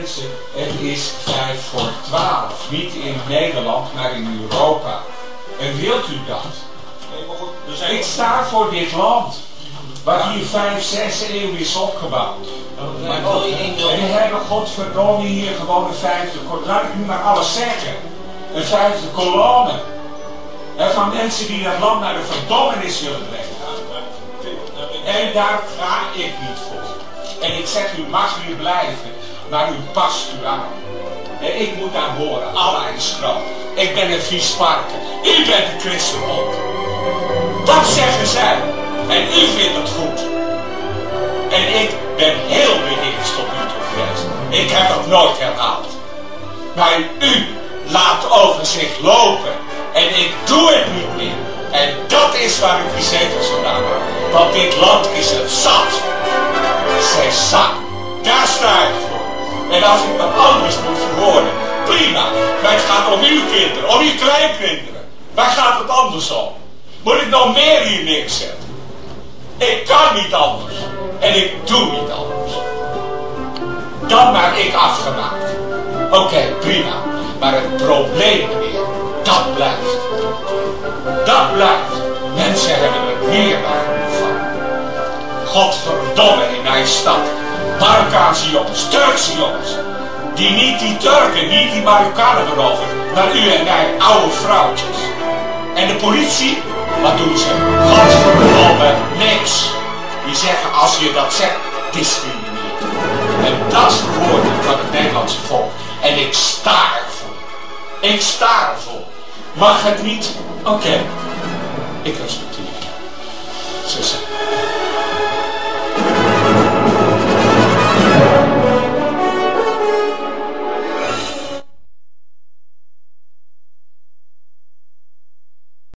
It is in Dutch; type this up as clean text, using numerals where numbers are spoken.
mensen, het is 11:55. Niet in Nederland, maar in Europa. En wilt u dat? Ik sta voor dit land. Wat hier 5, 6 eeuwen is opgebouwd. En we hebben godverdomme hier gewoon een vijfde kolonne. Laat ik nu maar alles zeggen. Een vijfde kolonne. Van mensen die dat land naar de verdommenis willen brengen. En daar ga ik niet voor. En ik zeg, u mag hier blijven, maar u past u aan. En ik moet daar horen, Allah is groot. Ik ben een vies varken. U bent een christenbond. Dat zeggen zij. En u vindt het goed. En ik ben heel beheerst tot u toe geweest. Ik heb het nooit herhaald. Maar u laat over zich lopen. En ik doe het niet meer. En dat is waar ik die zetels vandaan heb. Want dit land is het zat. Zij zat. Daar sta ik voor. En als ik dat anders moet verwoorden, prima. Maar het gaat om uw kinderen, om uw kleinkinderen. Waar gaat het anders om? Moet ik nog meer hier neerzetten? Ik kan niet anders. En ik doe niet anders. Dan maar ik afgemaakt. Oké, prima. Maar het probleem, meneer, dat blijft. Dat blijft. Mensen hebben er meer dan genoeg van. Godverdomme in mijn stad. Marokkaanse jongens, Turkse jongens. Die Turken, niet die Marokkanen beroven. Maar u en mij, oude vrouwtjes. En de politie, wat doen ze? Godverdomme, niks. Die zeggen, als je dat zegt, discrimineer. En dat is de woorden van het Nederlandse volk. En ik sta ervoor. Ik sta ervoor. Mag het niet? Oké. Ik respecteer.